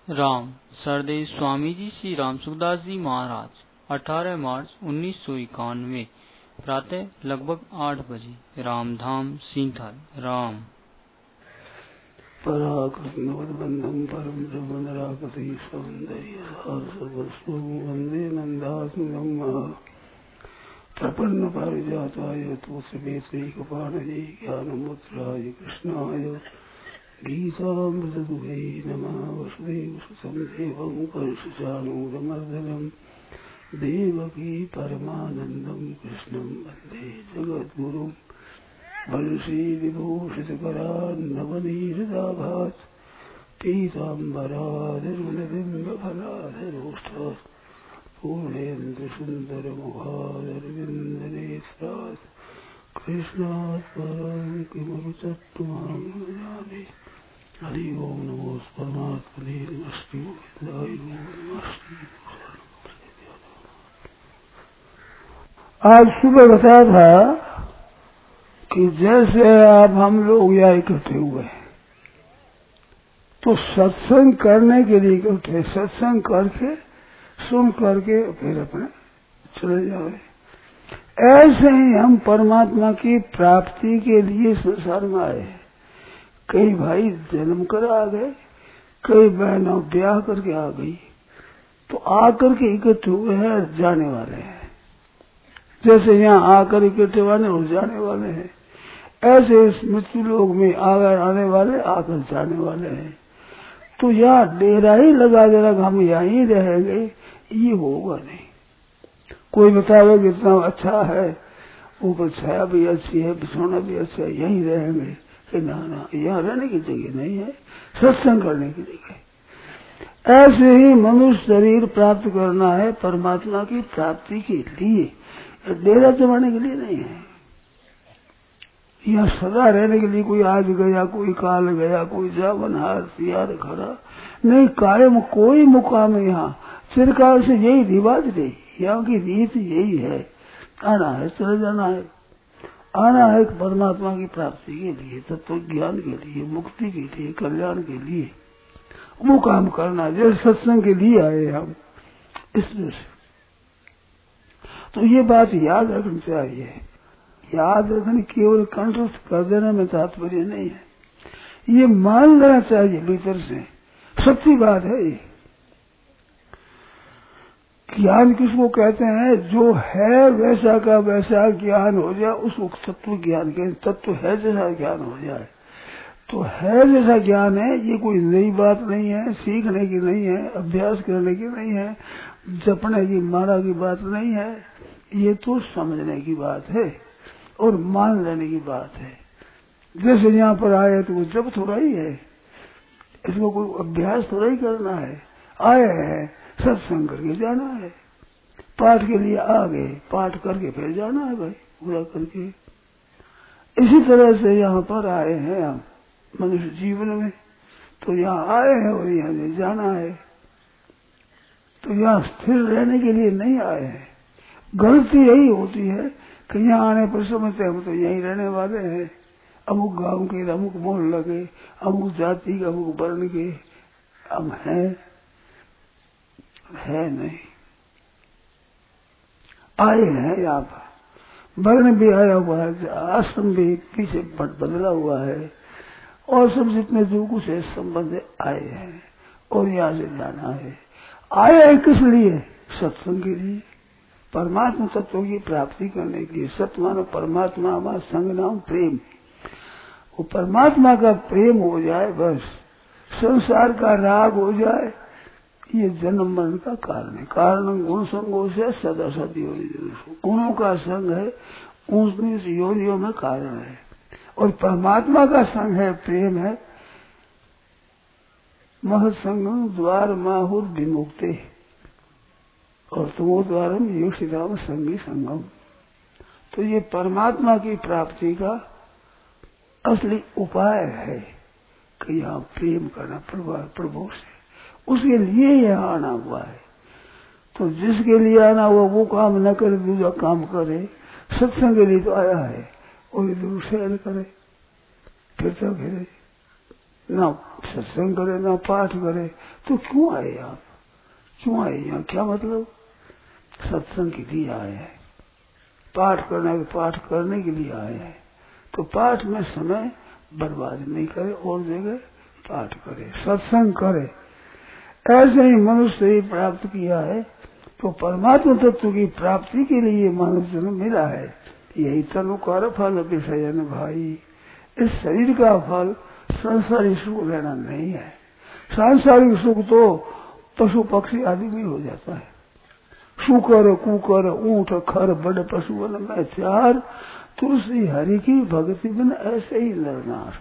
राम सरदेव स्वामी जी श्री राम सुखदास जी महाराज 18 मार्च 1991 प्रातः लगभग 8 बजे रामधाम सिंथल राम पराकृष्णवद्बंधं परम ब्रह्मनराकसी सौंदर्य वंदे नंदात्मजं प्रपन्न पारिजाताय तुलसीवेत्रैकपाणये ज्ञानमुद्राय कृष्णाय गीतामृतदुहे नमः। वसुदेवसुतं देवं कंसचाणूरमर्दनं देवकी परमानन्दं कृष्णं वन्दे जगद्गुरुं। बंशीविभूषितकरान्नवनीरदाभात् पीताम्बराधरुणबिम्बफलाधरोष्ठात् पूर्णेन्दुसुन्दरमुखादरविन्दनेत्रात् कृष्णात् परं किमपि तत्त्वमहं न जाने। हरि ओम नमो परमात्मने नमस्ते गोविन्दाय नमस्ते। आज सुबह बताया था कि जैसे आप हम लोग यहाँ इकट्ठे हुए तो सत्संग करने के लिए इकट्ठे, सत्संग करके सुन करके फिर अपने चले जाए। ऐसे ही हम परमात्मा की प्राप्ति के लिए संसार में आए। कई भाई जन्म कर आ गए, कई बहनों ब्याह करके आ गई, तो आकर के इकट्ठे हुए हैं, जाने वाले हैं। जैसे यहाँ आकर इकट्ठे वाले और जाने वाले हैं, ऐसे इस मृत्यु लोक में आकर आने वाले, आकर जाने वाले हैं। तो यहाँ डेरा ही लगा देना हम यहीं रहेंगे, ये होगा नहीं। कोई बतावे कि इतना अच्छा है, ऊपर छाया भी अच्छी है, बिछोना भी अच्छा है, यहीं रहेंगे। कि ना ना, यहाँ रहने की जगह नहीं है, सत्संग करने की जगह। ऐसे ही मनुष्य शरीर प्राप्त करना है परमात्मा की प्राप्ति के लिए, डेरा जमाने के लिए नहीं है। यहाँ सदा रहने के लिए कोई आज गया, कोई काल गया, कोई जावन हार तियार खड़ा नहीं, कायम कोई मुकाम यहाँ। चिरकाल से यही रिवाज रही, यहाँ की रीत यही है। आना है, चले जाना है, आना है परमात्मा की प्राप्ति के लिए, तत्व ज्ञान के लिए, मुक्ति के लिए, कल्याण के लिए वो काम करना है। जैसे सत्संग के लिए आए हम, इसलिए तो ये बात याद रखनी चाहिए। याद रखने केवल कंठस्थ कर देने में तात्पर्य नहीं है, ये मान लेना चाहिए भीतर से। सच्ची बात है ये। ज्ञान किसको कहते हैं? जो है वैसा का वैसा ज्ञान हो जाए, उसको तत्व ज्ञान कहते। तत्व है जैसा ज्ञान हो जाए तो है जैसा ज्ञान है। ये कोई नई बात नहीं है, सीखने की नहीं है, अभ्यास करने की नहीं है, जपने की माला की बात नहीं है। ये तो समझने की बात है और मान लेने की बात है। जैसे यहाँ पर आए तो वो जब थोड़ा ही है, इसमें कोई अभ्यास थोड़ा ही करना है। आए हैं, सत्संग करके जाना है, पाठ के लिए आ गए, पाठ करके फिर जाना है भाई, पूरा करके। इसी तरह से यहाँ पर आए हैं हम मनुष्य जीवन में, तो यहाँ आए हैं और यहाँ जाना है। तो यहाँ स्थिर रहने के लिए नहीं आए हैं। गलती यही होती है कि यहाँ आने पर समझते हम तो यहीं रहने वाले हैं, अमुक गांव के, अमुक मोहल्ले के, अमुक जाति के, अमुक वर्ण के हम हैं। है नहीं, आए हैं यहाँ पर। वर्ण भी आया हुआ है, आश्रम भी पीछे बदला हुआ है, और सब जितने जो कुछ है संबंध आए हैं और यहाँ से जाना है। आए हैं किस लिए? सत्संग के लिए, परमात्मा तत्व की प्राप्ति करने के लिए। सत्मानो परमात्मा व संग नाम प्रेम। वो परमात्मा का प्रेम हो जाए बस, संसार का राग हो जाए, ये जन्म मरण का कारण है। कारण गुण संगों से सदा सदी गुणों का संग है, ऊंच नीच योनियों में कारण है। और परमात्मा का संग है, प्रेम है। महत्संगम द्वार माहुर विमुक्ते और तुमो द्वारम योषिताम संगी संगम। तो ये परमात्मा की प्राप्ति का असली उपाय है कि यहाँ प्रेम करना प्रभु से, उसके लिए यहाँ आना हुआ है। तो जिसके लिए आना हुआ वो काम न करे, दूसरा काम करे। सत्संग के लिए तो आया है, और दूसरे न करे, फिरता फिरे। ना सत्संग करे ना पाठ करे, तो क्यों आए आप? क्यों आए यहाँ? क्या मतलब? सत्संग के लिए आए हैं, पाठ करने के लिए आए हैं। तो पाठ में समय बर्बाद नहीं करे, और जगह पाठ करे, सत्संग करे। ऐसे ही मनुष्य ही प्राप्त किया है, तो परमात्मा तत्व की प्राप्ति के लिए मानव जन्म मिला है। यही तनुकार फल विषयन भाई। इस शरीर का फल सांसारिक सुख लेना नहीं है। सांसारिक सुख तो पशु पक्षी आदि में हो जाता है। शुकर कुकर ऊंट खर बड़ पशुवन में चार, तुलसी हरि की भक्ति बिन ऐसे ही नरनार।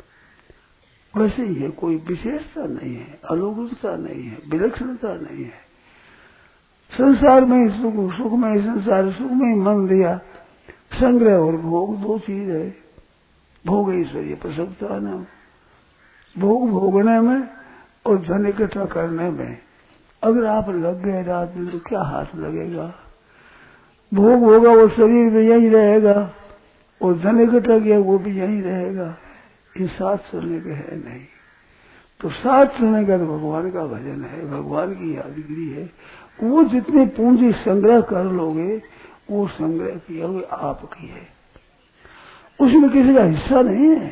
वैसे ही है, कोई विशेषता नहीं है, अलौकिकता नहीं है, विलक्षणता नहीं है। संसार में ही सुख में ही, संसार सुख में ही मन दिया। संग्रह और भोग दो चीज है। भोग ऐश्वर्य प्रसवता नाम, भोग भोगने में और धन इकट्ठा करने में। अगर आप लग गए रात में तो क्या हाथ लगेगा? भोग होगा वो शरीर में यही रहेगा, और धन इकट्ठा किया वो भी यही रहेगा। ये साथ चलने के है नहीं। तो साथ चलने का तो भगवान का भजन है, भगवान की यादगिरी है। वो जितनी पूंजी संग्रह कर लोगे, वो संग्रह किया हुए आपकी है, उसमें किसी का हिस्सा नहीं है।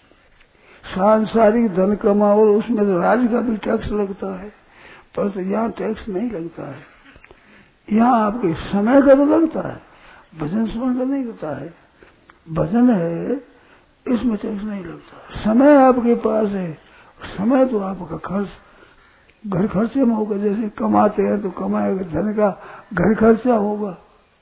सांसारिक धन कमाओ, उसमें तो राज्य का भी टैक्स लगता है, पर तो यहाँ टैक्स नहीं लगता है। यहाँ आपके समय का तो लगता है, भजन सुनने का नहीं लगता है। भजन है, इसमें टैक्स नहीं लगता। समय आपके पास है, समय तो आपका खर्च घर खर्चे में होगा। जैसे कमाते हैं तो कमाएगा, धन का घर खर्चा होगा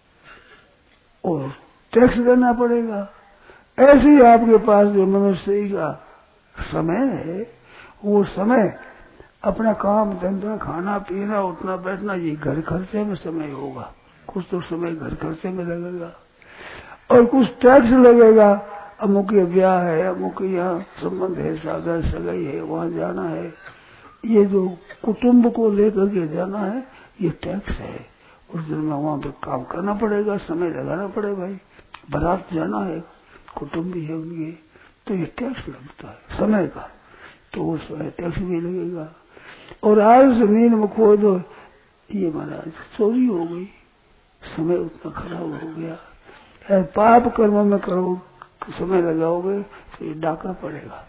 और टैक्स देना पड़ेगा। ऐसे ही आपके पास जो मनुष्य का समय है, वो समय अपना काम धंधा खाना पीना उठना बैठना, ये घर खर्चे में समय होगा। कुछ तो समय घर खर्चे में लगेगा और कुछ टैक्स लगेगा। अमुक के ब्याह है, अमुक के यहाँ संबंध है, सागर सगाई है, वहां जाना है, ये जो कुटुंब को लेकर के जाना है, ये टैक्स है। उस दिन में वहां पर काम करना पड़ेगा, समय लगाना पड़ेगा। भाई बारात जाना है, कुटुंब भी है उनके, तो ये टैक्स लगता है समय का, तो वो समय टैक्स भी लगेगा। और आज से नींद में खो दो, ये महाराज चोरी हो गई, समय उतना खराब हो गया। पाप कर्म में करो, समय लगाओगे तो ये डाका पड़ेगा।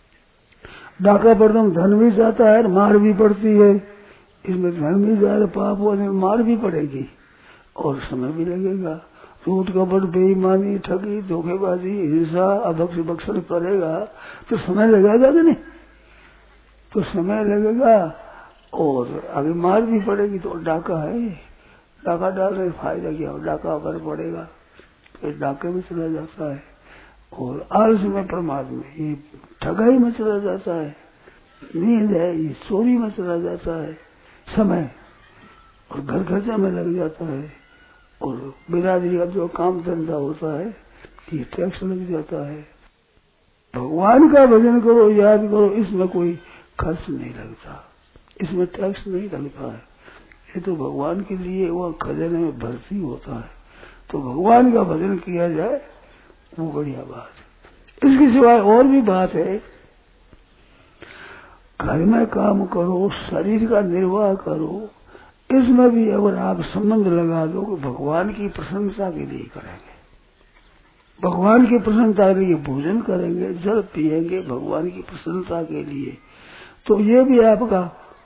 डाका पड़ता है, धन भी जाता है, मार भी पड़ती है। इसमें धन भी जा रहा, पाप हो, मार भी पड़ेगी और समय भी लगेगा। झूठ कपट बेईमानी ठगी धोखेबाजी हिंसा अभक्ष भक्षण करेगा तो समय लगेगा कि नहीं? तो समय लगेगा और आगे मार भी पड़ेगी। तो डाका है, डाका डालने फायदा क्या? डाका अगर पड़ेगा फिर डाके में चला जाता है और आलस में प्रमाद में, ये ठगाई में चला जाता है। नींद है, ये चोरी में चला जाता है समय, और घर खर्चा में लग जाता है। और बिरादरी का जो काम धंधा होता है, ये टैक्स लग जाता है। भगवान का भजन करो, याद करो, इसमें कोई खर्च नहीं लगता, इसमें टैक्स नहीं लगता है। ये तो भगवान के लिए वह खजाने में भर्ती होता है। तो भगवान का भजन किया जाए वो बढ़िया बात है। इसके सिवाय और भी बात है। घर में काम करो, शरीर का निर्वाह करो, इसमें भी अगर आप संबंध लगा दो कि भगवान की प्रशंसा के लिए करेंगे, भगवान की प्रशंसा के लिए भोजन करेंगे, जल पिएंगे भगवान की प्रशंसा के लिए, तो ये भी आपका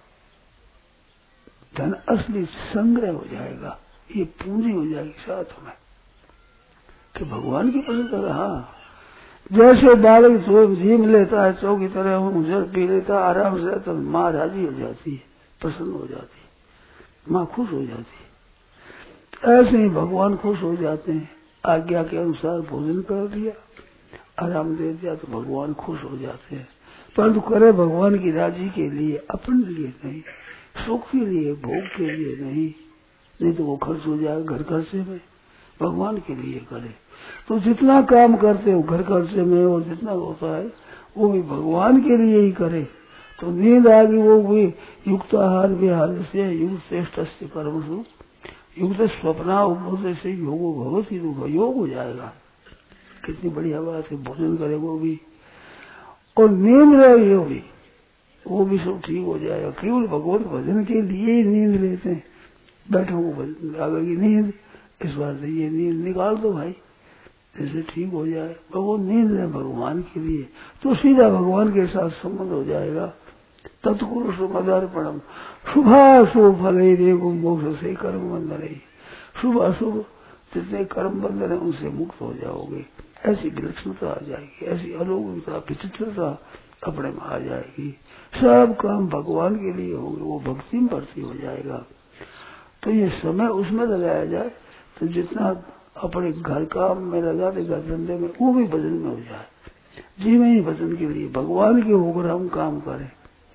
धन असली संग्रह हो जाएगा, ये पूंजी हो जाएगी साथ में कि भगवान की प्रशंसा। हाँ, जैसे बालक तो झीम लेता है, चौ की तरह हूँ, जल पी लेता आराम से, तो माँ राजी हो जाती है, प्रसन्न हो जाती है, माँ खुश हो जाती है। ऐसे ही भगवान खुश हो जाते हैं। आज्ञा के अनुसार भोजन कर दिया, आराम दे दिया, तो भगवान खुश हो जाते हैं। परंतु करे भगवान की राजी के लिए, अपने लिए नहीं, सुख के लिए, भोग के लिए नहीं तो वो खर्च हो जाएगा घर खर्चे में। भगवान के लिए करे तो जितना काम करते हो घर खर्चे में और जितना होता है वो भी भगवान के लिए ही करे। तो नींद आ गई, वो भी युक्त आहार विहार से युक्त श्रेष्ठ कर्मसु युक्त स्वप्ना उपबोध से योगो भगवती योग हो जाएगा। कितनी बढ़िया बात है। भोजन करे वो भी, और नींद रहे वो भी सब ठीक हो जाएगा। केवल भगवत भजन के लिए ही नींद लेते हैं, बैठो भजन आवेगी नींद, इस बार से ये नींद निकाल दो भाई, जैसे ठीक हो जाए। वो नींद है भगवान के लिए, तो सीधा भगवान के साथ संबंध हो जाएगा। तत्पुरुष मदार्पणम शुभाशुभ फल देव मोक्ष से कर्म बंधन है। शुभ अशुभ जितने कर्म बंधन है उनसे मुक्त हो जाओगे। ऐसी विलक्षणता आ जाएगी, ऐसी अलौकिकता विचित्रता अपने में आ जाएगी। सब काम भगवान के लिए होंगे, वो भक्ति में भर्ती हो जाएगा। तो ये समय उसमें लगाया जाए तो जितना अपने घर काम में लगा देगा, धंधे में, वो भी भजन में हो जाए। जीवन ही भजन के लिए भगवान के होकर हम काम करें।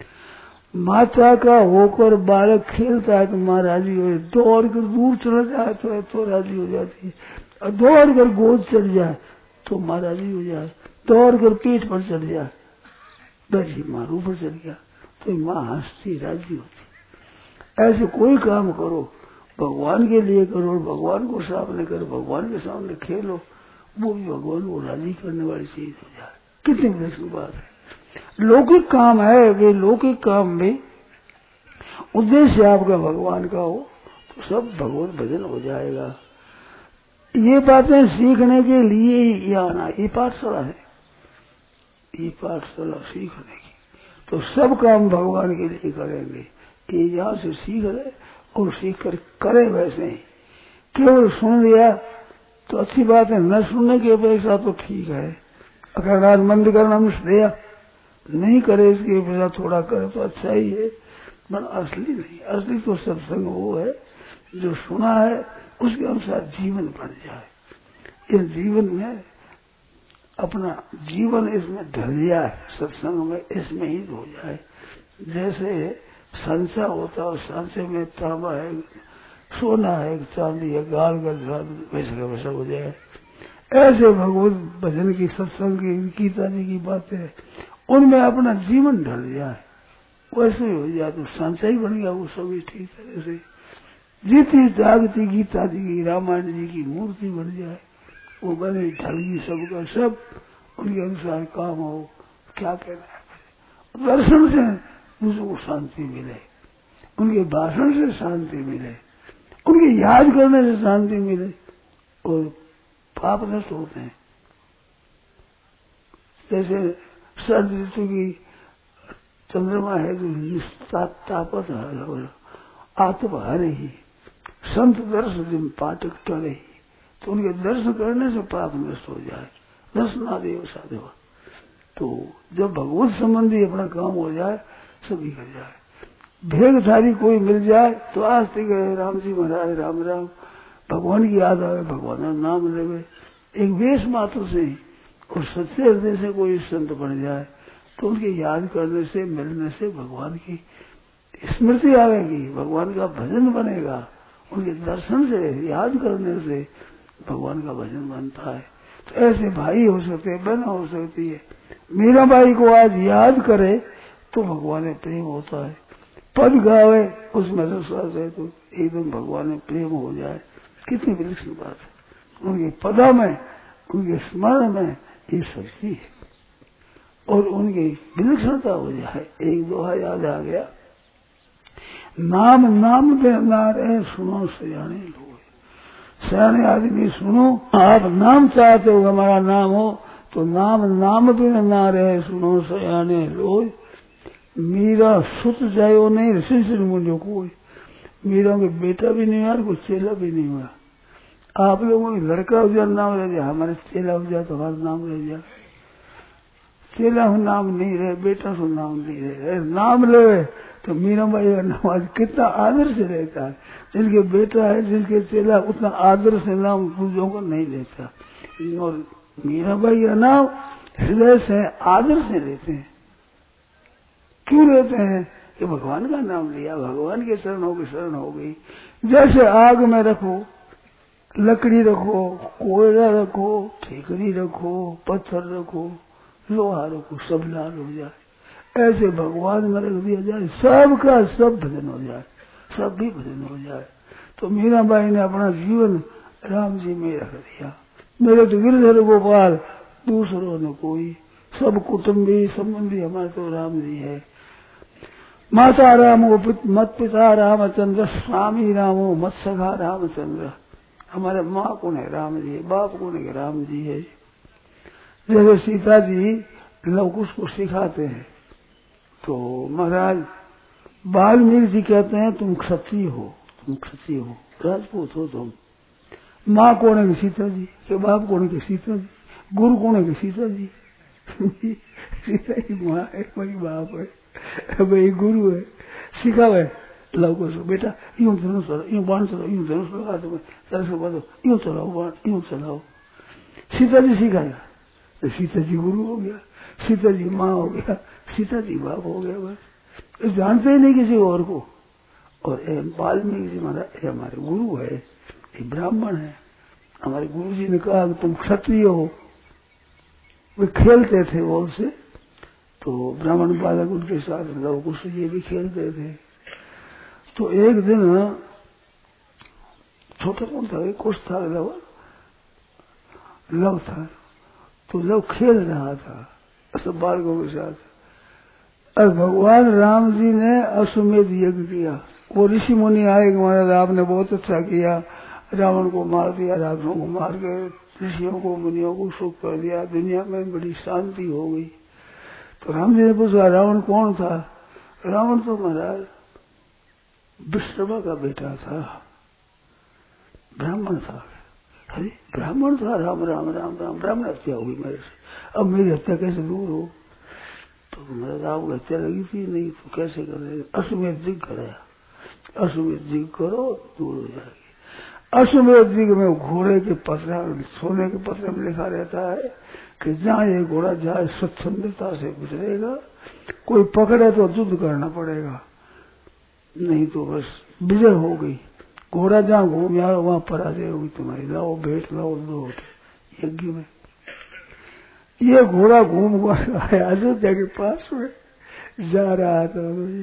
माता का होकर बालक खेलता है तो माँ राजी हो, दौड़ कर दूर चला जाए तो राजी हो जाती है, और दौड़ कर गोद चढ़ जाए तो माँ राजी हो जाए, दौड़ कर पीठ पर चढ़ जाए, बैठी माँ ऊपर चढ़ गया तो माँ हंसती राजी होती। ऐसे कोई काम करो भगवान के लिए करो, भगवान को सामने करो, भगवान के सामने खेलो, वो भी भगवान को राजी करने वाली चीज हो जाए। कितनी विलक्षण बात है। लौकिक काम है, वे लौकिक में उद्देश्य आपका भगवान का हो तो सब भगवत भजन हो जाएगा। ये बातें सीखने के लिए ही आना, ये पाठशाला है, ये पाठशाला सीखने की। तो सब काम भगवान के लिए करेंगे। ये यहाँ से सीख रहे और सीख कर करे वैसे ही। केवल सुन लिया तो अच्छी बात है, न सुनने की अपेक्षा तो ठीक है। अगर रात बंद करना दिया नहीं करे, इसकी अपेक्षा थोड़ा करे तो अच्छा ही है, पर असली नहीं। असली तो सत्संग वो है जो सुना है उसके अनुसार जीवन बन जाए। इस जीवन में अपना जीवन इसमें ढल जाए, सत्संग में इसमें ही हो जाए। जैसे संसा होता है, संसे में तांबा है, सोना है, चांदी है, गाल वैसे का वैसा हो जाए। ऐसे भगवत भजन की, सत्संग की, गीता जी की बातें उनमें अपना जीवन ढल जाए, वैसे ही हो जाए तो संचय बन गया वो सभी ठीक तरह से। जीती जागती गीता जी की, रामायण जी की मूर्ति बन जाए, वो बने ढल गई सबका सब, उनके अनुसार काम हो। क्या कहना है, दर्शन से मुझको शांति मिले, उनके भाषण से शांति मिले, उनके याद करने से शांति मिले और पाप नष्ट होते हैं। जैसे शरद ऋतु की चंद्रमा है जो तापस आत्म हर ही संत दर्शन पाठक टरे, तो उनके दर्शन करने से पाप नष्ट हो जाए। दर्शनादेव साधव, तो जब भगवत संबंधी अपना काम हो जाए सभी कर जाए। भेगधारी कोई मिल जाए तो आज तक राम जी महाराज राम राम, भगवान की याद आवे, भगवान का नाम लेवे एक वेश मात्र से ही, और सच्चे हृदय से कोई संत बन जाए तो उनके याद करने से, मिलने से भगवान की स्मृति आवेगी, भगवान का भजन बनेगा। उनके दर्शन से, याद करने से भगवान का भजन बनता है। तो ऐसे भाई हो सकते हैं, बहन हो सकती है। मीरा बाई को आज याद करे तो भगवान में प्रेम होता है, पद गावे उसमें रस आ जाए तो एकदम भगवान में प्रेम हो जाए। कितनी विलक्षण बात है। उनके पदा में, उनके स्मरण में ये शक्ति है और उनकी विलक्षणता हो जाए। एक दोहा याद आ गया, नाम नाम बिन ना रहे सुनो सयाने लोग। सयाने आदमी सुनो, आप नाम चाहते हो हमारा नाम हो तो नाम नाम बिन ना रहे सुनो सयाने लोग। मीरा सुत जायो नहीं ऋषि से मुझे कोई, मीरा के बेटा भी नहीं हुआ, कोई चेला भी नहीं हुआ। आप लोगों के लड़का हो जाए नाम रह जाए, हमारे चेला हो जाए तो हमारा नाम रह जाए। चेला हो नाम नहीं रहे, बेटा हो नाम नहीं रहे, नाम ले तो मीरा बाई का नाम आज कितना आदर से रहता है। जिनके बेटा है, जिनके चेला, उतना आदर से नाम दूसरों को नहीं लेता। और मीरा बाई का नाम हृदय से आदर से लेते हैं। क्यों लेते हैं कि भगवान का नाम लिया, भगवान के चरणों की शरण हो गई। जैसे आग में रखो, लकड़ी रखो, कोयला रखो, ठेकरी रखो, पत्थर रखो, लोहा रखो, सब लाल हो जाए। ऐसे भगवान में रख दिया जाए, सबका सब भजन हो जाए, सब भी भजन हो जाए। तो मीराबाई ने अपना जीवन राम जी में रख दिया। मेरे तो गिरधर गोपाल दूसरों ने कोई, सब कुटुंबी संबंधी हमारे तो राम जी है। माता रामो मत पिता रामचंद्र, स्वामी रामो मत सखा रामचंद्र। हमारे माँ कौन है? राम जी है। बाप कौन है? राम जी है। जैसे सीता जी लवकुश को सिखाते हैं तो महाराज वाल्मीकि जी कहते हैं तुम क्षत्रिय हो, तुम क्षत्रिय हो, राजपूत हो तुम। माँ कौन है? सीता जी। के बाप कौन है? सीता जी। गुरु कौन है? सीता जी। सीता की माँ है, वही बाप है, वही गुरु है। सिखावे लवकुश को, बेटा यूं धनुष चलाओ, यूं बाण चलाओ, यूं धनुष लगा दो, तरस बांधो, यूं चलाओ बाण, यूं चलाओ। सीता जी सिखाया तो सीता जी गुरु हो गया, सीता जी माँ हो गया, सीता जी बाप हो गया। बस जानते ही नहीं किसी और को। और वाल्मीकि जी महाराज हमारे गुरु है, ये ब्राह्मण है। हमारे गुरु जी ने कहा कि तुम क्षत्रिय हो। वे खेलते थे वो से, तो ब्राह्मण बालक उनके साथ लवकुश ये भी खेलते थे। तो एक दिन छोटा कौन था? एक कुछ था, लव था। तो लव खेल रहा था सब बालकों के साथ। और भगवान राम जी ने अश्वमेध यज्ञ किया। वो ऋषि मुनि आए कि महाराज आपने बहुत अच्छा किया, रावण को मार दिया, रावणों को मार के ऋषियों को मुनियों को सुख कर दिया, दुनिया में बड़ी शांति हो गई। तो राम जी ने पूछा रावण कौन था? रावण तो महाराज विश्रवा का बेटा था, ब्राह्मण था। अरे ब्राह्मण था, राम राम राम राम, ब्राह्मण हत्या हुई मेरे से, अब मेरी हत्या कैसे दूर हो? तो महाराज आपको हत्या लगी थी नहीं तो कैसे करे? अश्वमेध यज्ञ कराया, अश्वमेध यज्ञ करो दूर हो जाएगी। अश्वमेध यज्ञ में घोड़े के पत्र, सोने के पत्र में लिखा रहता है कि जहाँ ये घोड़ा जाए स्वच्छंदता से गुजरेगा, कोई पकड़े तो युद्ध करना पड़ेगा, नहीं तो बस विजय हो गई। घोड़ा जहाँ घूम आए वहां पराजय होगी तुम्हारी, लाओ भेंट लाओ लौट। यज्ञ में ये घोड़ा घूम आया अयोध्या के पास में, जा रहा था,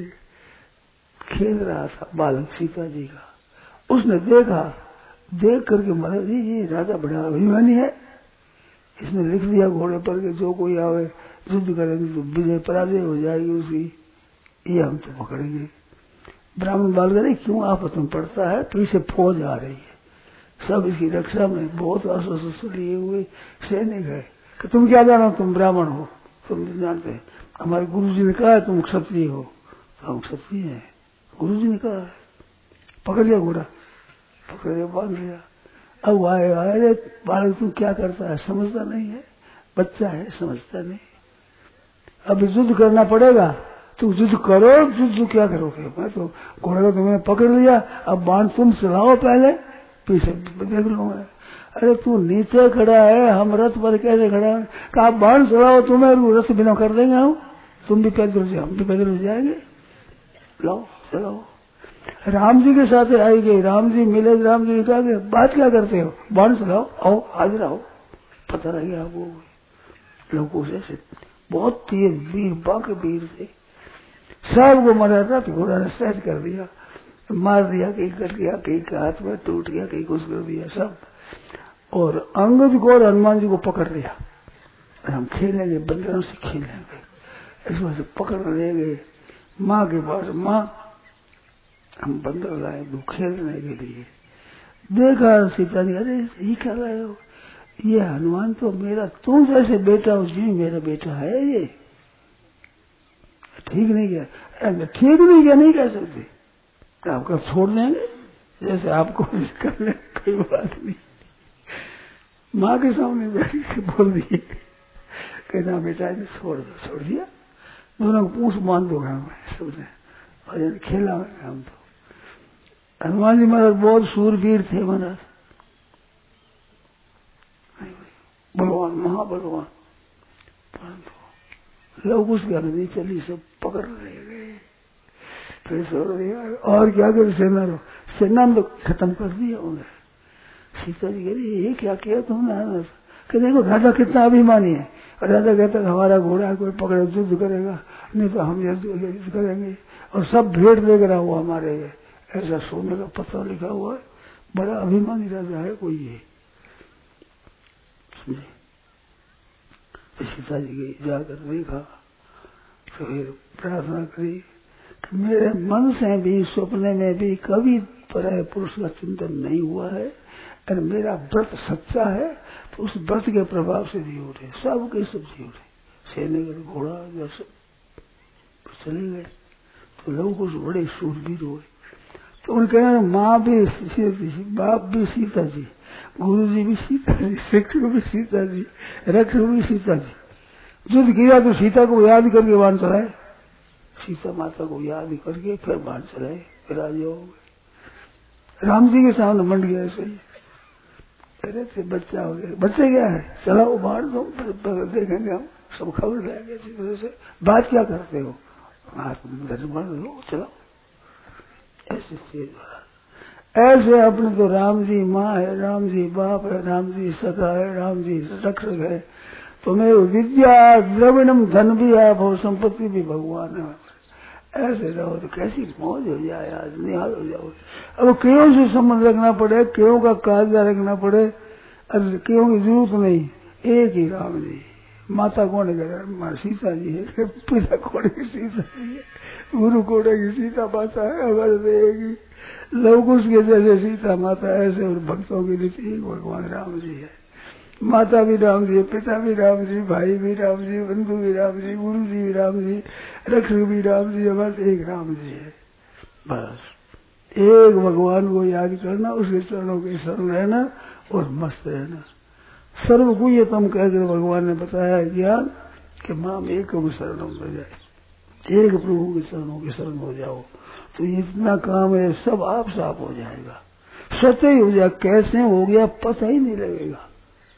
खेल रहा था बालक सीता जी का। उसने देखा, देख करके महाराज जी ये राजा बड़ा अभिमानी है, इसने लिख दिया घोड़े पर कि जो कोई आवे युद्ध करेंगे तो विजय पराजय हो जाएगी उसकी, ये हम तो पकड़ेंगे। ब्राह्मण बाल करे क्यों आपस में पड़ता है? पीछे फौज आ रही है, सब इसकी रक्षा में बहुत अस्वस्थ लिए हुए सैनिक है कि तुम क्या जानो, तुम ब्राह्मण हो, तुम नहीं जानते। हमारे गुरु जी ने कहा है तुम क्षत्रिय हो, तो हम क्षत्रिय हैं, गुरु जी ने कहा है। पकड़ लिया घोड़ा, पकड़ लिया, बांध लिया। अब आए अरे बालक तू क्या करता है? समझता नहीं है, बच्चा है समझता नहीं। अब युद्ध करना पड़ेगा, तू युद्ध करो, युद्ध क्या करोगे? मैं तो घोड़े को तुम्हें पकड़ लिया, अब बाण तुम चलाओ, पहले पीछे देख लूंगा। अरे तू नीचे खड़ा है, हम रथ पर कैसे खड़ा है? कहा बाण चलाओ, तुम्हें रथ बिना कर देंगे हम, तुम भी पैदल जाओ, हम भी पैदल जाएंगे, लाओ चलाओ। राम जी के साथ आई गई, राम जी मिले, राम जी ने कहा कि बात क्या करते हो? बाण चलाओ, आओ हाजिर आओ। पता लग गया आपको, लोगों से बहुत तेज वीर, बाके वीर थे, सबको मरा था। घोड़ा ने सहज कर दिया, मार दिया, कहीं कट गया, कहीं के हाथ में टूट गया, कहीं कुछ कर दिया सब। और अंगद को और हनुमान जी को पकड़ लिया, हम खेलेंगे, बंदरों से खेलेंगे, इस वजह से पकड़ ले गए माँ के पास। माँ हम बंदर लाए दो खेलने के लिए। देखा सीता जी, अरे ये क्या लाए हो? ये हनुमान तो मेरा तुम जैसे बेटा हो जी, मेरा बेटा है ये। ठीक नहीं किया, ठीक नहीं किया, नहीं कह सकते, आपका छोड़ देंगे जैसे आपको कर ले, कोई बात नहीं। माँ के सामने बैठ के बोल दिए, कहना बेटा इन्हें छोड़ दो, छोड़ दिया। दोनों को पूछ मान दो घर में सबने, और खेला हम तो। हनुमान जी महाराज बहुत सूरवीर थे महाराज, भगवान महाभगवान, परंतु लोग उस घर नहीं चली, सब पकड़ रहे गए, फिर छोड़ दिया। और क्या कर सेना में तो खत्म कर दिया उन्हें। सीता जी कह रही ये क्या किया तुमने? कि देखो राजा कितना अभिमानी है, और राजा कहता हमारा घोड़ा कोई पकड़े युद्ध करेगा, नहीं तो हम युद्ध करेंगे, और सब भेंट लेकर हुआ हमारे, ऐसा सोने का पत्थर लिखा हुआ है, बड़ा अभिमानी राजा है कोई ये। सीता जी गई, जाकर देखा, फिर प्रार्थना करी कि मेरे मन से भी स्वप्न में भी कभी पराये पुरुष का चिंतन नहीं हुआ है, और मेरा व्रत सच्चा है, तो उस व्रत के प्रभाव से जीव उठे, सब के सब जीव उठे, सेने गए, घोड़ा सब चले गए। तो लोग कुछ बड़े शूरवीर हुए। तो उनके माँ भी सीता जी, बाप भी सीता जी, गुरु जी भी सीता जी, शिक्षक भी सीता जी, रक्षक भी सीता जी। युद्ध किया तो सीता को याद करके बाण चलाए, सीता माता को याद करके फिर बाण चलाए, फिर आगे हो गए। राम जी के सामने मंड गया ऐसे ही, अरे थे बच्चा हो गया, बच्चे क्या है, चलाओ बाण दो, देखेंगे हम, सब खबर लेंगे इसी तरह से। बात क्या करते हो, हाथ बाण लो, चलाओ, ऐसे चीज ऐसे। अपने तो राम जी माँ है, राम जी बाप है, राम जी सखा है, राम जी रक्षक है, तुम्हें विद्या द्रविणम धन भी है, बहुत संपत्ति भी भगवान है। ऐसे रहो तो कैसी मौज हो जाए, आज निहाल हो जाओ। अब क्यों से संबंध रखना पड़े, क्यों का कायदा रखना पड़े, अब क्यों की जरूरत नहीं, एक ही राम जी। माता कौन है, सीता जी है, पिता कौन की सीता जी है, गुरु कौन की सीता माता है, हमारे देगी लवकुश के जैसे सीता माता ऐसे, और भक्तों के लिए एक भगवान राम जी है। माता भी राम जी, पिता भी राम जी, भाई भी राम जी, बंधु भी राम जी, गुरु जी भी राम जी, रक्षक भी राम जी, बस एक राम जी है। बस एक भगवान को याद करना, उसके चरणों के शरण रहना और मस्त रहना। सर्व को ये तुम कहकर भगवान ने बताया ज्ञान कि माम एक शरणों में जाए, एक प्रभु के चरणों के शरण हो जाओ, तो इतना काम है सब आप साफ हो जाएगा, स्वतः ही हो जाए। कैसे हो गया पता ही नहीं लगेगा।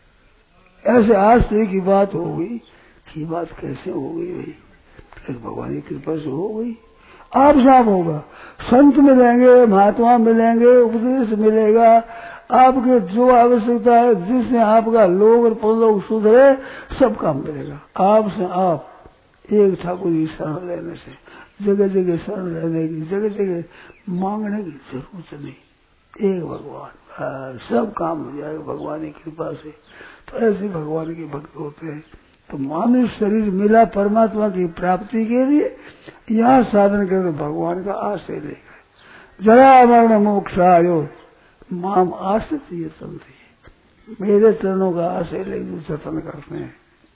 ऐसे आज से की बात हो गई कि बात कैसे हो गई भाई, भगवान की कृपा से हो गई, आप साफ होगा। संत मिलेंगे, महात्मा मिलेंगे, उपदेश मिलेगा, आपके जो आवश्यकता है, जिससे आपका लोग और परलोक सुधरे, सब काम मिलेगा। आपसे आप एक ठाकुर की शरण लेने से, जगह जगह शरण रहने की, जगह जगह मांगने की जरूरत नहीं, एक भगवान, सब काम हो जाएगा भगवान की कृपा से। तो ऐसे भगवान के भक्त होते हैं। तो मानुष शरीर मिला परमात्मा की प्राप्ति के लिए, यहाँ साधन करके भगवान का आश्रय लेकर, जरा मरण मोक्ष आयो माम आश्रित ये समझे, मेरे चरणों का आश्रय लेकर जतन करते हैं,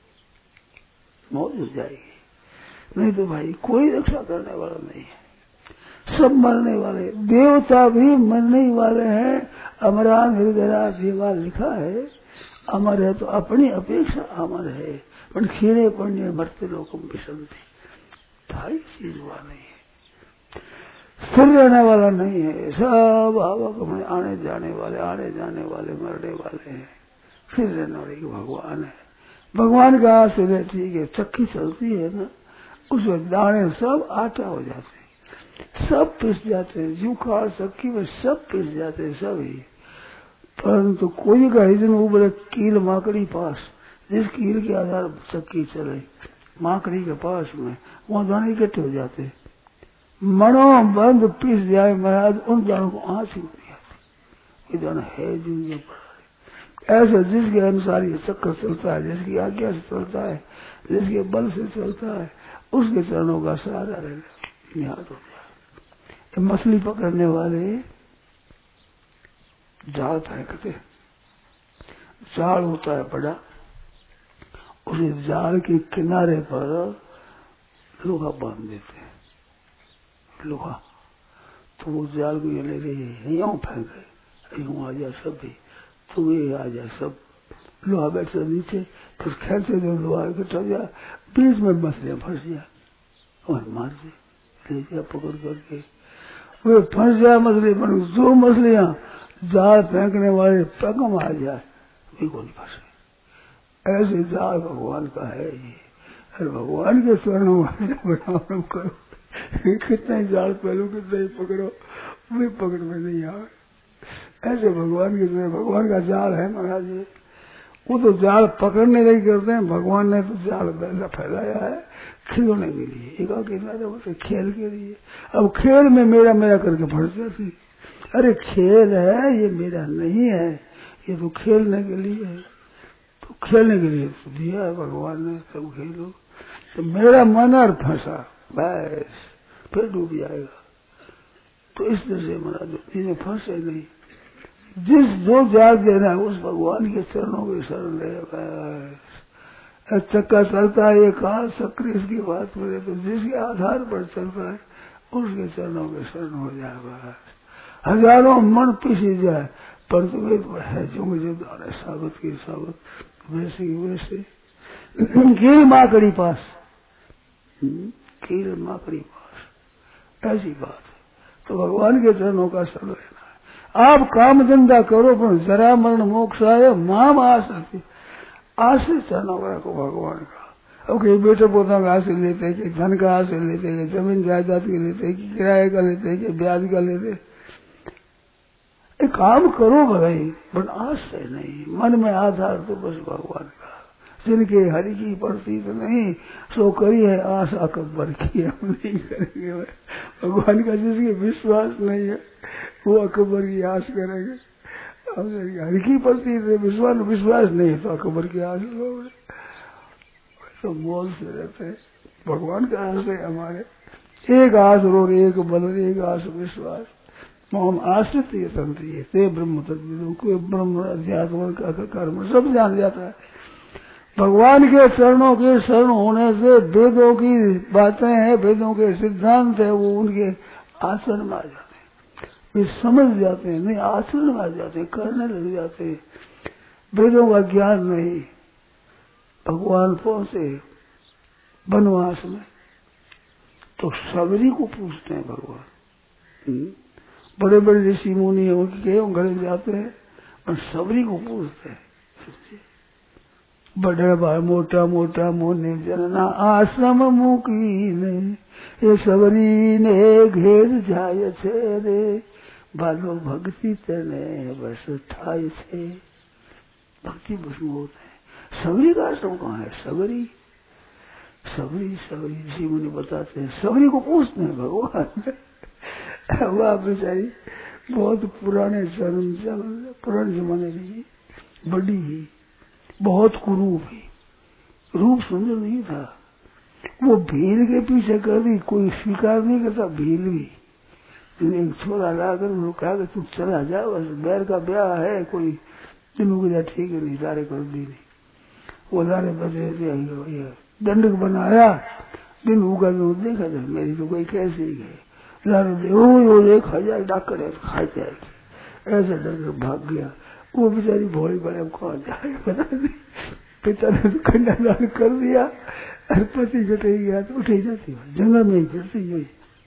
मौज हो जाएगी। नहीं तो भाई कोई रक्षा करने वाला नहीं है, सब मरने वाले, देवता भी मरने वाले हैं। अमरान हृदयराज जीवा लिखा है, अमर है तो अपनी अपेक्षा अमर है, पर खीरे पड़ने मरते लोगों में विसंति, ढाई चीज हुआ नहीं है, स्थिर रहने वाला नहीं है, सब आवक में आने जाने वाले मरने वाले हैं। स्थिर रहने वाले भगवान है, भगवान का आश्रय ठीक है। चक्की चलती है ना, उसमें दाने सब आटा हो जाते हैं, सब पिस जाते हैं, जुखाड़ चक्की में सब पिस जाते हैं सब ही। परंतु कोई का हिजन वो बोले कील माकड़ी पास, जिस कील के आधार चक्की चले, माकड़ी के पास में वहां दाने इकट्ठे हो जाते, मनो बंद पिस जाए महाराज, उन दानों को आंच ही नहीं आती, ये दाना है जो पड़ा। ऐसे जिसके अनुसार ये चक्कर चलता है, जिसकी आज्ञा से चलता है, जिसके बल से चलता है, उसके चरणों का सहारा रहेगा, निहाल हो जाए। मछली पकड़ने वाले जाल फेंकते, जाल होता है बड़ा, उस जाल के किनारे पर लोहा बांध देते हैं, लोहा, तो वो जाल को ये ले गए, यूं फेंके, यूं आ जाए सब भी, तुम ये आ जाए सब, लोहा बैठे नीचे, फिर खेलते जो लोहा इकट्ठा हो जाए, बीच में मछलियां फंस जाए और मार दे, ले जाए पकड़ करके, वे फंस जाए मछली, पर जो मछलियां जाल फेंकने वाले पकम आ जाए, वे को नहीं फंसे। ऐसे जाल भगवान का है ये, और भगवान के चरणों में करो, कितना ही जाल पहलू, कितना ही पकड़ो, वे पकड़ में नहीं आए। ऐसे भगवान के चरण, भगवान का जाल है महाराज जी, वो तो जाल पकड़ने नहीं करते हैं, भगवान ने तो जाल फैलाया है खिलौने के लिए, एक अकेला बोलते खेल के लिए। अब खेल में मेरा मेरा करके फंस जाती, अरे खेल है ये, मेरा नहीं है, ये तो खेलने के लिए है। तो तो खेलने के लिए तो दिया है भगवान ने, सब खेलो। तो मेरा मन और फंसा, बस फिर डूब जाएगा। तो इस तरह से मना दो, इन्हें फंसे नहीं। जिस जो जाग देना है उस भगवान के चरणों के शरण ले, बस चक्का चलता है, ये कहा सक्रिय इसकी बात बोले, तो जिसके आधार पर चलता है उसके चरणों के शरण हो जाए। बस हजारों मन पिसी जाए पर तो है जो मुझे द्वारा साबत की साबत, वैसे ही वैसे कील माकड़ी पास, कील माकड़ी पास, ऐसी बात है। तो भगवान के चरणों का शरण लेना है। आप काम धंधा करो पर जरा मरण मोक्ष आए माम आश्रित, आश्रित चरणों का रखो भगवान का। अब कहीं बेटे पोता का आश्रय लेते, कि धन का आश्रय लेते, कि जमीन जायदाद के लेते, कि किराए का लेते, कि ब्याज का लेते, काम करो भाई पर आश्रय नहीं, मन में आधार तो बस भगवान का। जिनके हरि की प्रतीत नहीं सो करी है आस अकबर की, हम नहीं करेंगे। भगवान का जिसके विश्वास नहीं है वो अकबर की आस करेंगे। हरि की प्रतीत है, विश्वास नहीं तो अकबर की आस लोग तो बोल से रहते हैं। भगवान का आस है हमारे, एक आस और एक बल, एक आस विश्वास। मोहन आश्रित ये तंत्र ये ते ब्रह्म तत्व को ब्रह्म अध्यात्म का कर्म सब जान जाता है। भगवान के चरणों के शरण होने से वेदों की बातें हैं, वेदों के सिद्धांत है, वो उनके आचरण में आ जाते हैं, वे समझ जाते हैं, नहीं आचरण में आ जाते हैं, करने लग जाते हैं। वेदों का ज्ञान नहीं। भगवान पहुंचे वनवास में तो सबरी को पूछते हैं भगवान, बड़े बड़े ऋषि मुनि है उनके घर जाते हैं और सबरी को पूछते हैं, बड़े भाई मोटा मोटा मोने जनना आश्रम मुकी ने, ये सबरी ने घेर जाय छे रे, बालो भक्ति तेने बस ठाई छे। भक्ति भस्म होता है। सबरी का आश्रम कहाँ है? सबरी सबरी सबरी ऋषि मुनि बताते हैं, सबरी को पूछते हैं भगवान। वह बेचारी बहुत पुराने पुराने जमाने की बड़ी ही बहुत कुरूप ही, रूप सुंदर नहीं था। वो भील के पीछे कर दी, कोई स्वीकार नहीं करता भील भी। एक छोरा लाकर उन्होंने कहा कि तू चला जा, बस बैर का ब्याह है, कोई दिन उग जाए ठीक है, नहीं सारे कर दी नहीं। वो सारे बचे दंडक बनाया, दिन उगा तो देखा था मेरी तो कोई कैसे ही गए देखा जाए डॉक्टर है खा जाएगी, ऐसे डर भाग गया। वो बेचारी भोली बड़े कौन जाए पता नहीं, पिता ने तो कन्यादान कर दिया और पति घटे गया तो उठे जाती है जंगल में ही गिरती हुई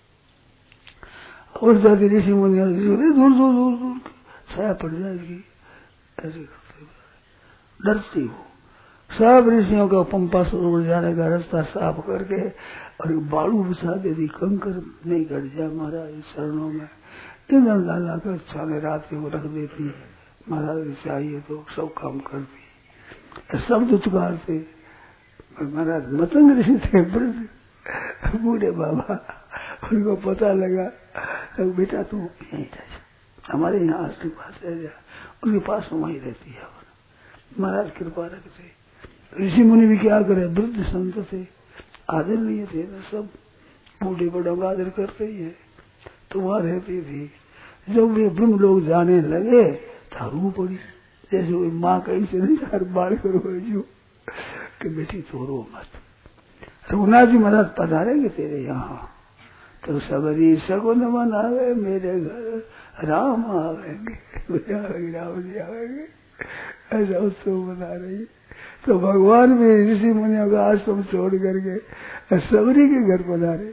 और जाती ऋषि मुनि दूर दूर दूर दूर छाया पड़ जाएगी, ऐसे करते डरती हो। सब ऋषियों का पंपा सरोवर जाने का रास्ता साफ करके और बालू बिछा देती, कंकर नहीं घट जाए महाराज चरणों में, इधर डाला कर सारे रात्रि को रख देती। महाराज चाहिए तो सब काम करती, सब दुत्कारते। महाराज मतंग ऋषि थे बड़े बूढ़े बाबा, उनको पता लगा तो बेटा तू यहीं रह, हमारे यहाँ आज के पास रह जा, उनके पास वहीं रहती है। महाराज कृपा रखते। ऋषि मुनि भी क्या करे, वृद्ध संत थे, आदर नहीं थे ना, सब बूढ़े बड़ों का आदर करते ही है, तो वहां रहती थी। जब वे ब्रह्म लोग जाने लगे तो रू पड़ी, जैसे कोई माँ कहीं से नहीं हर बार करो कि बेटी तो रो मत, रघुनाथ जी महाराज पधारेंगे तेरे यहाँ तो सबरी सगुन मनावे मेरे घर, राम आवेंगे, राम जी आवेंगे, ऐसा उत्सव मना रही। तो भगवान भी ऋषि मुनियों का आश्रम छोड़ करके सबरी के घर पधारे।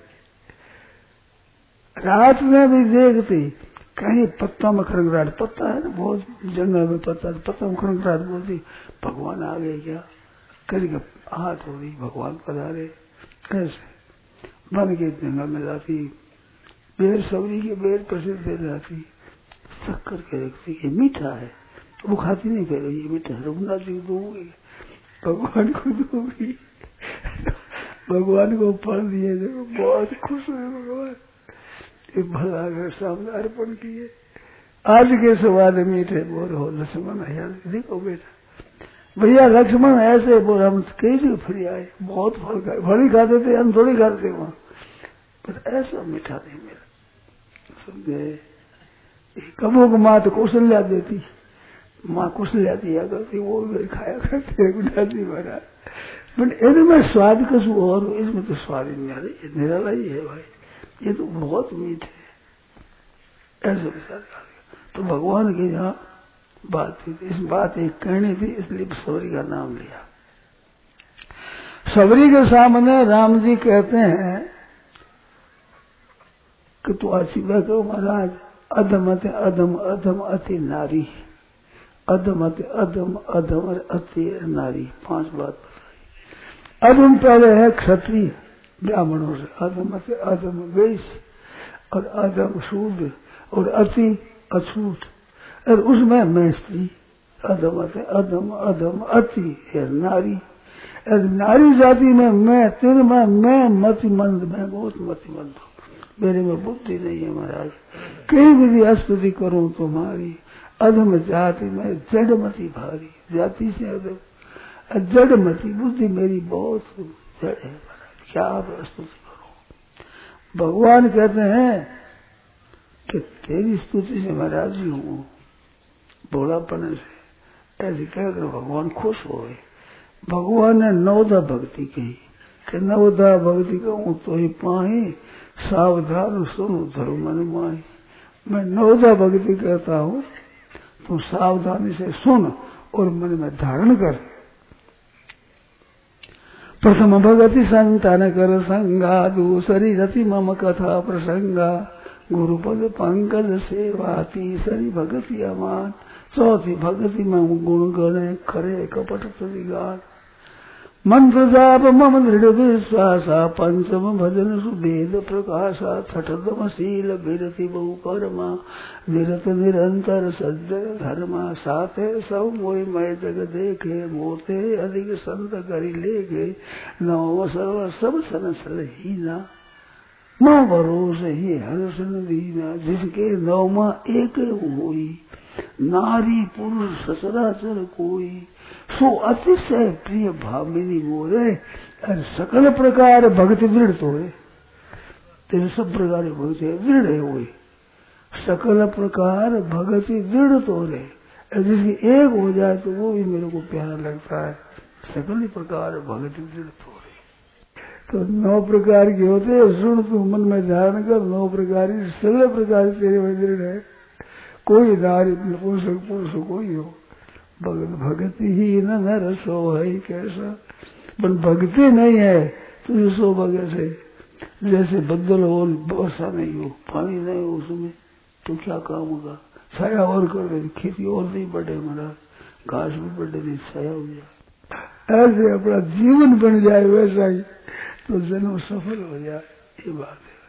रात में भी देखती कहीं पत्ता में खड़खड़ाहट, पत्ता है ना बहुत जंगल में पत्ता में खड़खड़ाहट बोलती, भगवान आ गए क्या करके हाथ हो रही, भगवान पधारे। ऐसे बन के जंगल में जाती, बेर सबरी के बेर प्रसिद्ध दे जाती, शक्कर के रखती, ये मीठा है, वो खाती नहीं, कह रही ये मीठा है, रघुनाथ जी दूंगी, भगवान को दूंगी। भगवान को पढ़ दिए, बहुत खुश हुए भगवान, ये भला घर सामने अर्पण किए। आज के स्वाद मीठे बोल हो लक्ष्मण है, देखो बेटा भैया लक्ष्मण ऐसे बोला, हम कई जगह फिर आए, बहुत फल खाए, फल ही खाते थे, हम थोड़ी खाते थे वहां, पर ऐसा मीठा नहीं मिला। समझे? कबों को माँ तो कौशल्या देती, माँ कौशल्या दिया करती, वो भी खाया करते गुडाजी महाराज। बट इनमें स्वाद कसू और, इसमें तो स्वाद ही नहीं आ रही, निराला ही है भाई, ये तो बहुत मीठ है, ऐसे विचार। तो भगवान की यहाँ बात थी, इस बात एक कहनी थी, इसलिए सबरी का नाम लिया। सबरी के सामने राम जी कहते हैं कि तू आशीर्वाद करो महाराज, अधम अति अधम, अधम अति नारी, अधम अति अधम, अधम अति नारी, 5 बात बताई। अधम पहले है क्षत्रिय ब्राह्मणों से, अधम अति अधम वैश्य, और अधम शूद्र, और अति अछूत, और उसमें मैं स्त्री, अधम अति अधम, अधम अति है नारी। और नारी जाति में मैं, तीन में मैं मतिमंद, मैं बहुत मतिमंद हूँ, मेरे में बुद्धि नहीं है महाराज, कई विधि स्तुति करूं तुम्हारी। अधम जाति में जड़मती भारी, जाति से अधम, जड़मती, बुद्धि मेरी बहुत जड़ है महाराज, क्या आप स्तुति करूं। भगवान कहते हैं कि तेरी स्तुति से मैं राजी हूं, भोलापने से, ऐसे कहकर भगवान खुश हो गए। भगवान ने 9दा भक्ति कही कि 9दा भक्ति कहूं तो ही पाही, सावधान सुनो धर्म मन माही। मैं 9दा भक्ति कहता हूँ, तुम सावधानी से सुन और मन में धारण कर। प्रथम भगति संतान कर संगा, दूसरी रति मम कथा प्रसंगा, गुरुपद पंकज सेवा, तीसरी भगति अमान, चौथी भगति मम गुण गणे, खरे कपट त्रिगान। मंत्र जाप मम दृढ़ विश्वासा, पंचम भजन सुभेद प्रकाशा, छठम शील विरति बहु कर्मा, निरत निरंतर सज्जन धर्मा, साथे सब मोहि मैं जग देखे, मोते अधिक संत करि लेखे, नौ सर्व सब सन सलहीना, 9 भरोस ही हर्षण दीना, जिसके 9वां एक हुई, नारी पुरुष सचराचर कोई, सो अतिशय प्रिय भामिनी मोरे, और सकल प्रकार भक्ति दृढ़ तो है, तेरे सब प्रकार भक्ति दृढ़ है हुई, सकल प्रकार भक्ति दृढ़ तो रहे, और जिसकी एक हो जाए तो वो भी मेरे को प्यारा लगता है, सकल प्रकार भक्ति दृढ़ तो रहे। तो 9 प्रकार के होते हैं, सुन तू मन में धारण कर, 9 प्रकार सगले प्रकार तेरे में दृढ़ है, कोई नारी पुरुष पुरुष कोई हो, भक्ति ही न नर सो है कैसा, पर भक्ति नहीं है तो सो भगे से, जैसे बदल हो वर्षा नहीं हो, पानी नहीं हो उसमें, तो क्या काम होगा, छाया और कर दे, खेती और नहीं बढ़े महाराज, घास भी बढ़े नहीं, छाया हो जाए, ऐसे अपना जीवन बन जाए वैसा ही तो जन्म सफल हो जाए, ये बात है।